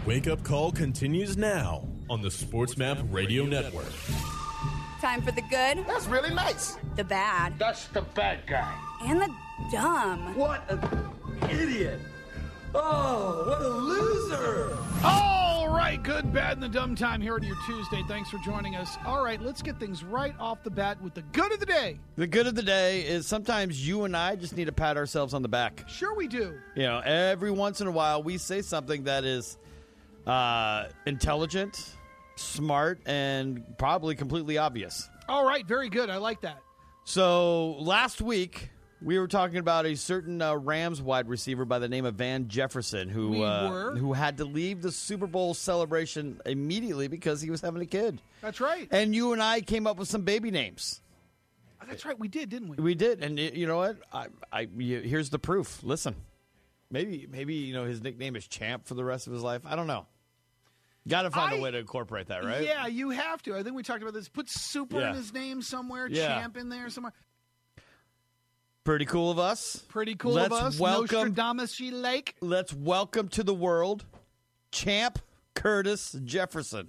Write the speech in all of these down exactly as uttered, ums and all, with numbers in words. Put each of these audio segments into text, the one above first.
Wake Up Call continues now on the SportsMap Radio Network. Time for the good. That's really nice. The bad. That's the bad guy. And the dumb. What an idiot. Oh, what a loser. All right, good, bad, and the dumb time here on your Tuesday. Thanks for joining us. All right, let's get things right off the bat with the good of the day. The good of the day is sometimes you and I just need to pat ourselves on the back. Sure we do. You know, every once in a while we say something that is uh, intelligent, smart, and probably completely obvious. All right, very good. I like that. So last week we were talking about a certain uh, Rams wide receiver by the name of Van Jefferson who We uh, were. who had to leave the Super Bowl celebration immediately because he was having a kid. That's right. And you and I came up with some baby names. That's right. We did, didn't we? We did, and it, you know what? I, I, you, here's the proof. Listen, maybe, maybe you know his nickname is Champ for the rest of his life. I don't know. Got to find I, a way to incorporate that, right? Yeah, you have to. I think we talked about this. Put Super Yeah. in his name somewhere. Yeah. Champ in there somewhere. Pretty cool of us. Pretty cool Let's of us. welcome- Nostradamus-y Lake. Let's welcome to the world, Champ Curtis Jefferson.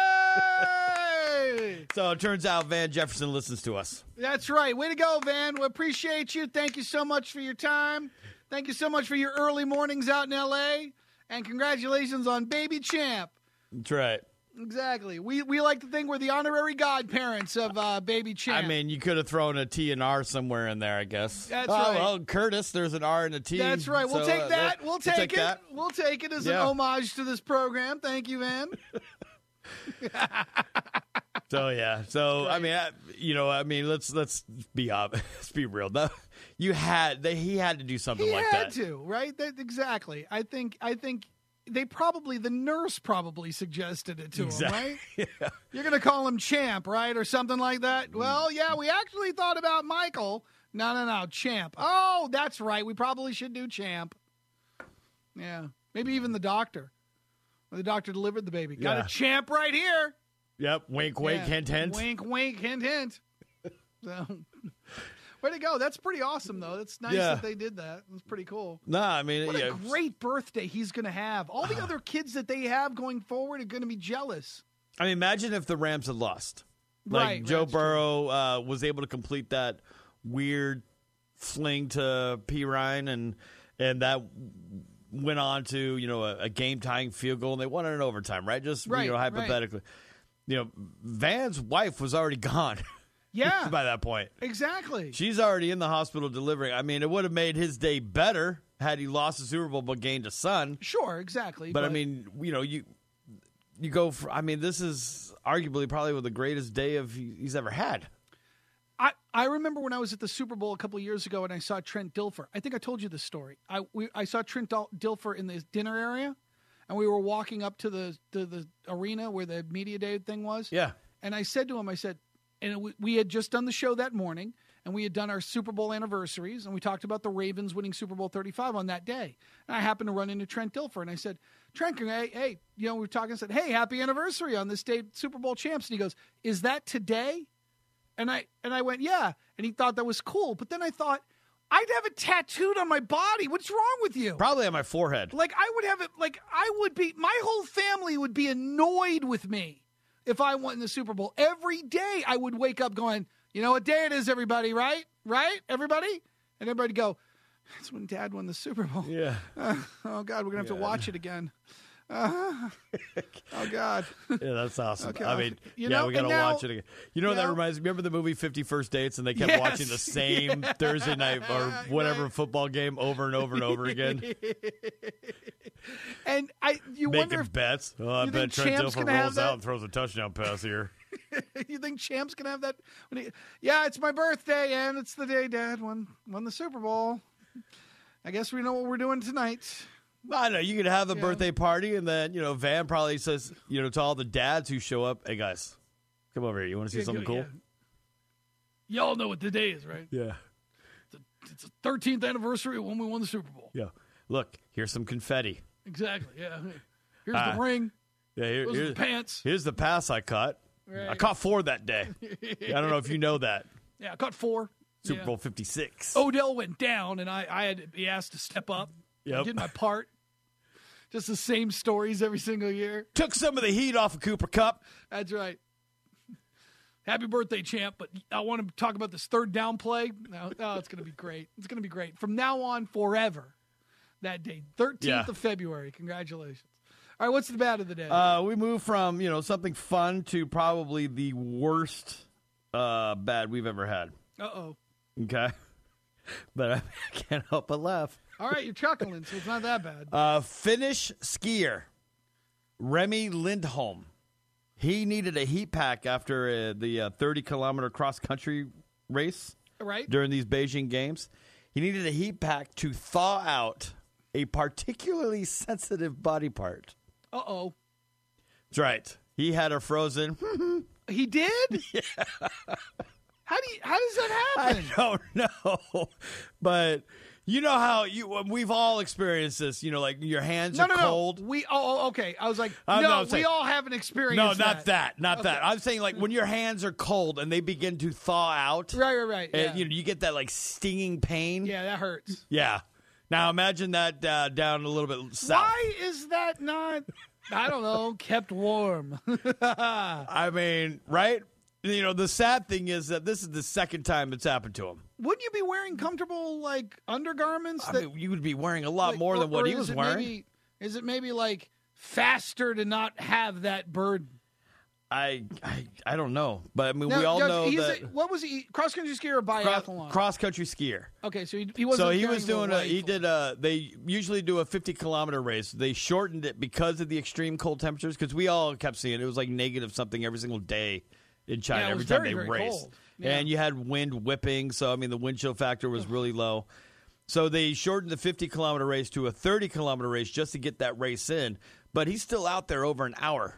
Yay! So it turns out Van Jefferson listens to us. That's right. Way to go, Van. We appreciate you. Thank you so much for your time. Thank you so much for your early mornings out in L A. And congratulations on Baby Champ. That's right. Exactly. We we like to think we're the honorary godparents of uh, Baby Champ. I mean, you could have thrown a T and R somewhere in there, I guess. That's oh, right. Well, Curtis, there's an R and a T. That's right. We'll so, take uh, that. We'll take, take it. that. We'll take it as Yeah. an homage to this program. Thank you, Van. So yeah, so I mean, I, you know, I mean, let's let's be ob- let's be real. No, you had they, he had to do something He like had that. to, right? That, exactly. I think. I think they probably the nurse probably suggested it to Exactly. him, right? Yeah. You're going to call him Champ, right, or something like that. Well, yeah, we actually thought about Michael. No, no, no, Champ. Oh, that's right. We probably should do Champ. Yeah, maybe even the doctor. The doctor delivered the baby. Got Yeah. a Champ right here. Yep. Wink, wink, Yeah. hint, hint. Wink, wink, hint, hint. So, way to go. That's pretty awesome, though. That's nice Yeah. that they did that. That's pretty cool. No, I mean, What yeah, a great birthday he's going to have. All the other kids that they have going forward are going to be jealous. I mean, imagine if the Rams had lost. Like Right, Joe that's Burrow uh, was able to complete that weird fling to P. Ryan, and and that went on to you know a, a game tying field goal, and they won it in overtime, right? Just Right, you know right. hypothetically, you know, Van's wife was already gone. Yeah. by that point, Exactly. she's already in the hospital delivering. I mean, it would have made his day better had he lost the Super Bowl but gained a son. Sure, exactly. But, I mean, you know, you you go for. I mean, this is arguably probably the greatest day of he's ever had. I, I remember when I was at the Super Bowl a couple of years ago and I saw Trent Dilfer. I think I told you this story. I we, I saw Trent Dil- Dilfer in the dinner area, and we were walking up to the to the arena where the media day thing was. Yeah. And I said to him, I said, and it, we had just done the show that morning, and we had done our Super Bowl anniversaries, and we talked about the Ravens winning Super Bowl thirty-five on that day. And I happened to run into Trent Dilfer, and I said, Trent, hey, hey, you know, we were talking, I said, hey, happy anniversary on this day, Super Bowl champs. And he goes, is that today? And I and I went, yeah. And he thought that was cool. But then I thought, I'd have it tattooed on my body. What's wrong with you? Probably on my forehead. Like, I would have it, like, I would be, my whole family would be annoyed with me if I won the Super Bowl. Every day I would wake up going, you know what day it is, everybody, right? Right, everybody? And everybody would go, that's when Dad won the Super Bowl. Yeah. Uh, oh, God, we're going to have Yeah. to watch it again. Uh, oh, God. Yeah, that's awesome. Okay, I mean, you yeah, know, we got to and now- watch it again. You know what that now- reminds me? Remember the movie fifty First Dates, and they kept Yes. watching the same Thursday night or whatever Right. football game over and over and over again, And I, you making wonder if bets. Oh, I you bet think Trent Champ's Dilfer gonna have rolls that? out and throws a touchdown pass here. you think Champ's gonna have that. When he, yeah, it's my birthday, and it's the day Dad won won the Super Bowl. I guess we know what we're doing tonight. I know you could have a Yeah. birthday party, and then you know Van probably says, you know, to all the dads who show up, "Hey guys, come over here. You want to see Yeah, something yeah. cool?" Y'all know what the day is, right? Yeah, It's the thirteenth anniversary of when we won the Super Bowl. yeah. Look, here's some confetti. Exactly. Yeah. Here's Ah. the ring. Yeah, here, Those are here- the pants. here's the pass I caught. I Right. caught four that day. I don't know if you know that. Yeah, I caught four. Super Yeah. Bowl fifty-six. Odell went down, and I, I had to be asked to step up. I Yep. did my part. Just the same stories every single year. Took some of the heat off of Cooper Cup. That's right. Happy birthday, champ. But I want to talk about this third down play. No, oh, it's going to be great. It's going to be great. From now on, forever, that day, thirteenth Yeah. of February. Congratulations. All right, what's the bad of the day? Uh, we move from, you know, something fun to probably the worst uh, bad we've ever had. Uh-oh. Okay? But I can't help but laugh. All right, you're chuckling, so it's not that bad. Uh, Finnish skier Remy Lindholm. He needed a heat pack after uh, the uh, thirty-kilometer cross-country race Right? during these Beijing Games. He needed a heat pack to thaw out a particularly sensitive body part. Uh-oh. That's right. He had her frozen. He did? Yeah. How do you, how does that happen? I don't know. But you know how you we've all experienced this, you know, like your hands no, are no, cold. no. We oh, okay. I was like, I'm no, not we saying- all haven't experienced No, that. not that. Not Okay. that. I'm saying like when your hands are cold and they begin to thaw out. Right, right, right. Yeah. And you know, you get that like stinging pain. yeah, that hurts. Yeah. Now imagine that uh, down a little bit south. Why is that not, I don't know, kept warm? I mean, right? You know, the sad thing is that this is the second time it's happened to him. Wouldn't you be wearing comfortable, like, undergarments? I that, mean, you would be wearing a lot like, more or- than what or he is was it wearing. Maybe, is it maybe, like, faster to not have that burden? I, I I don't know, but I mean, Now, we all Doug, know he's that a, what was he? Cross country skier or biathlon? cross country skier. Okay, so he, he wasn't. So he was carrying doing the a. He rifle. did a. They usually do a fifty kilometer race. They shortened it because of the extreme cold temperatures. Because we all kept seeing it. It was like negative something every single day in China Yeah, it every was time very, they very raced. cold. Yeah. And you had wind whipping. So I mean, the wind chill factor was really low. So they shortened the fifty kilometer race to a thirty kilometer race just to get that race in. But he's still out there over an hour.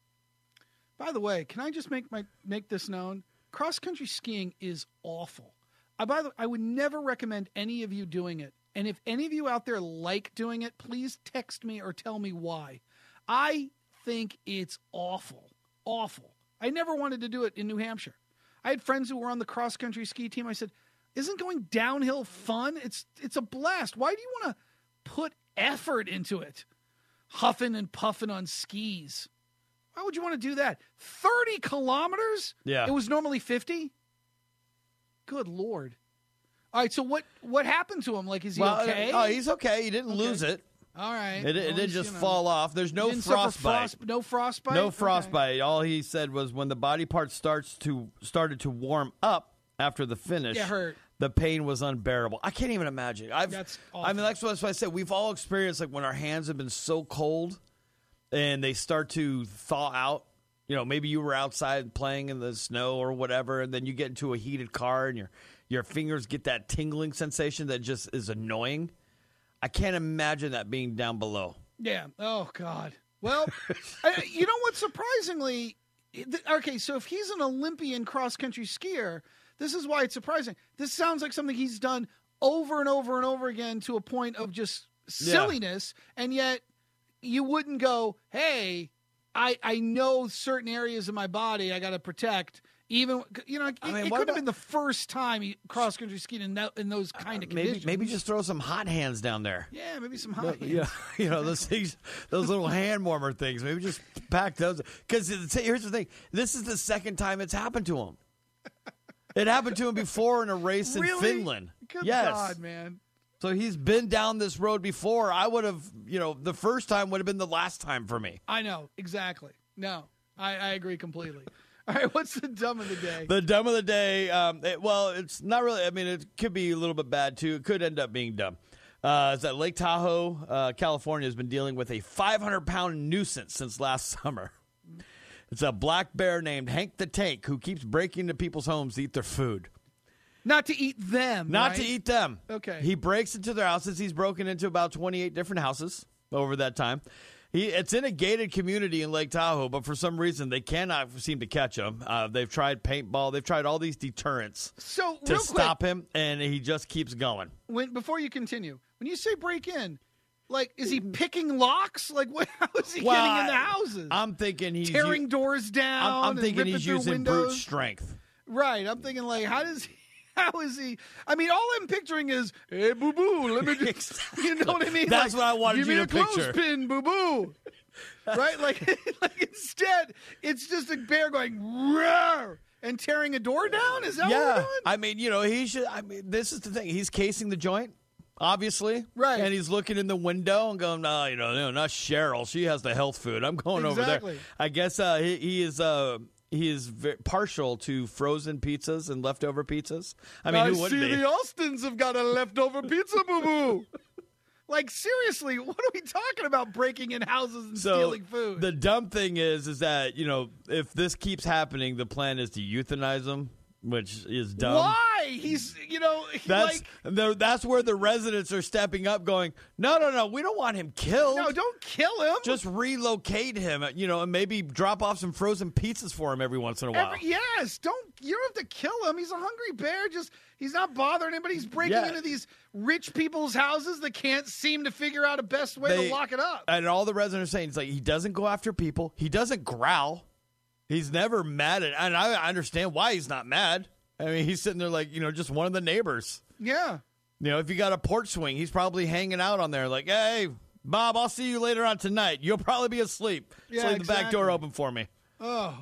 By the way, can I just make my make this known? Cross country skiing is awful. I by the I would never recommend any of you doing it. And if any of you out there like doing it, please text me or tell me why. I think it's awful. Awful. I never wanted to do it in New Hampshire. I had friends who were on the cross country ski team. I said, "Isn't going downhill fun? It's it's a blast. Why do you want to put effort into it? Huffing and puffing on skis. Why would you want to do that? thirty kilometers? Yeah. It was normally fifty? Good Lord. All right, so what, what happened to him? Like, is he well, okay? Oh, he's okay. He didn't Okay. lose it. All right. It, it Well, didn't he's, just you know, fall off. There's no he didn't suffer frostbite. frost- no frostbite? No Okay. frostbite. All he said was when the body part starts to started to warm up after the finish, It hurt. the pain was unbearable. I can't even imagine. I've, That's I awful. mean, that's what, that's what I said. We've all experienced like when our hands have been so cold and they start to thaw out. You know, maybe you were outside playing in the snow or whatever, and then you get into a heated car and your your fingers get that tingling sensation that just is annoying. I can't imagine that being down below. Yeah. Oh, God. Well, I, you know what? Surprisingly, th- okay, so if he's an Olympian cross-country skier, this is why it's surprising. This sounds like something he's done over and over and over again to a point of just silliness, and yet you wouldn't go, hey, I, I know certain areas of my body I got to protect. Even, you know, it, I mean, it what could have about- been the first time he cross-country skied in, that, in those kind of Maybe conditions. maybe just throw some hot hands down there. Yeah, maybe some hot hands. Yeah, you know those things, those little hand warmer things. Maybe just pack those. Because here's the thing: this is the second time it's happened to him. It happened to him before in a race in Really? Finland. Good yes, God, man. so he's been down this road before. I would have, you know, the first time would have been the last time for me. I know, exactly. No, I, I agree completely. All right, what's the dumb of the day? The dumb of the day. Um, it, well, it's not really. I mean, it could be a little bit bad too. It could end up being dumb. Uh, is that Lake Tahoe, uh, California, has been dealing with a five hundred pound nuisance since last summer. It's a black bear named Hank the Tank who keeps breaking into people's homes to eat their food. Not to eat them. Not right? to eat them. Okay. He breaks into their houses. He's broken into about twenty-eight different houses over that time. He, it's in a gated community in Lake Tahoe, but for some reason they cannot seem to catch him. Uh, they've tried paintball. They've tried all these deterrents So, to real stop quick, him, and he just keeps going. when before you continue, when you say break in, like, is he picking locks? Like, what? How is he Well, getting into I- houses? I'm thinking he's tearing u- doors down. I'm, I'm and thinking ripping he's through using windows? brute strength. Right. I'm thinking, like, how does he? How is he? I mean, all I'm picturing is, hey, boo boo, let me just, you know what I mean? That's like, what I wanted give you me to a picture. clothespin, boo boo. Right? Like, like instead, it's just a bear going, roar, and tearing a door down? Is that what we're Yeah. doing? I mean, you know, he should. I mean, this is the thing. He's casing the joint, obviously. Right. And he's looking in the window and going, no, you know, no, not Cheryl. She has the health food. I'm going over Exactly. there. I guess uh, he, he is. Uh, He is very partial to frozen pizzas and leftover pizzas. I mean, I who wouldn't see be? the Austins have got a leftover pizza, boo boo. Like, seriously, what are we talking about breaking in houses and So stealing food? the dumb thing is, is that, you know, if this keeps happening, the plan is to euthanize him, which is dumb. Why? He's, you know, he That's like, the, that's where the residents are stepping up, going, no, no, no, we don't want him killed. no, don't kill him. Just relocate him, you know, and maybe drop off some frozen pizzas for him every once in a while. Every, yes, don't. You don't have to kill him. He's a hungry bear. Just he's not bothering anybody. He's breaking Yeah. into these rich people's houses that can't seem to figure out a best way They- to lock it up. And all the residents are saying, it's like, he doesn't go after people. He doesn't growl. He's never mad at, and I understand why he's not mad. I mean, he's sitting there like, you know, just one of the neighbors. Yeah. You know, if you got a porch swing, he's probably hanging out on there like, hey, Bob, I'll see you later on tonight. You'll probably be asleep. Yeah, Just leave the back exactly. door open for me. Oh,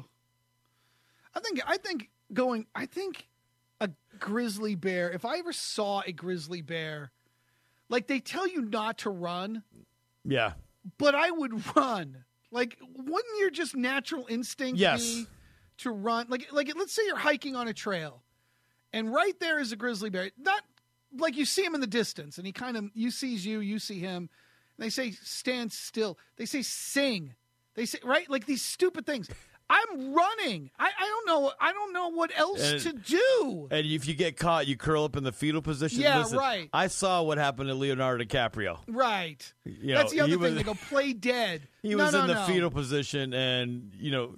I think I think going. I think a grizzly bear. If I ever saw a grizzly bear, like they tell you not to run, Yeah. but I would run. Like, wouldn't your just natural instinct Yes. be to run? Like, like let's say you're hiking on a trail, and right there is a grizzly bear. Not like you see him in the distance, and he kind of you sees you, you see him. And they say stand still. They say sing. They say right like these stupid things. I'm running. I, I don't know. I don't know what else And- to do. And if you get caught, you curl up in the fetal position. Yeah, Listen, right. I saw what happened to Leonardo DiCaprio. Right. You That's know, the he other thing. was- They go play dead. He No, was no, in the no. fetal position, and, you know,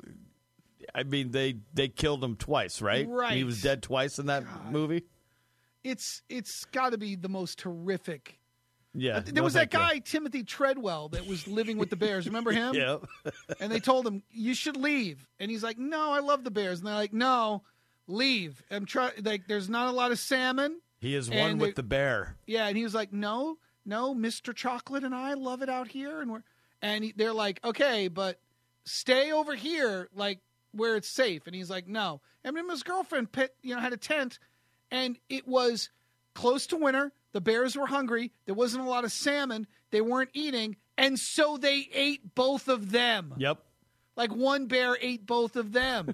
I mean, they, they killed him twice, right? Right. He was dead twice in that movie. It's it's got to be the most horrific. Yeah. Uh, there no was that thank you. guy Timothy Treadwell that was living with the Bears. Remember him? Yeah. And they told him you should leave, and he's like, "No, I love the Bears." And they're like, "No, leave." I'm trying. Like, there's not a lot of salmon. He is one And with they- the bear. Yeah, and he was like, "No, no, Mister Chocolate and I love it out here," and we're and he, they're like, "Okay, but stay over here, like where it's safe." And he's like, "No." And then his girlfriend, pit, you know, had a tent, and it was close to winter. The bears were hungry. There wasn't a lot of salmon. They weren't eating, and so they ate both of them. Yep. Like one bear ate both of them.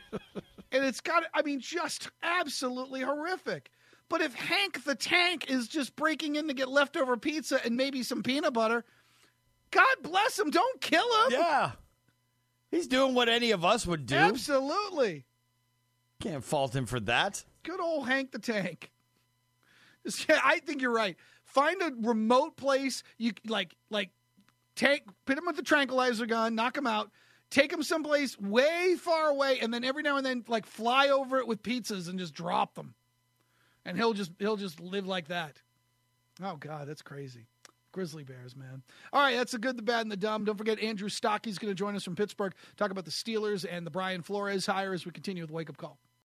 And it's got, I mean, just absolutely horrific. But if Hank the Tank is just breaking in to get leftover pizza and maybe some peanut butter, God bless him. Don't kill him. Yeah. He's doing what any of us would do. Absolutely. Can't fault him for that. Good old Hank the Tank. Just- yeah, I think you're right. Find a remote place. You like, like, take, put him with the tranquilizer gun, knock him out, take him someplace way far away, and then every now and then, like, fly over it with pizzas and just drop them. And he'll just he'll just live like that. Oh God, that's crazy. Grizzly bears, man. All right, that's the good, the bad, and the dumb. Don't forget, Andrew Stocky's going to join us from Pittsburgh, talk about the Steelers and the Brian Flores hire as we continue with the Wake Up Call.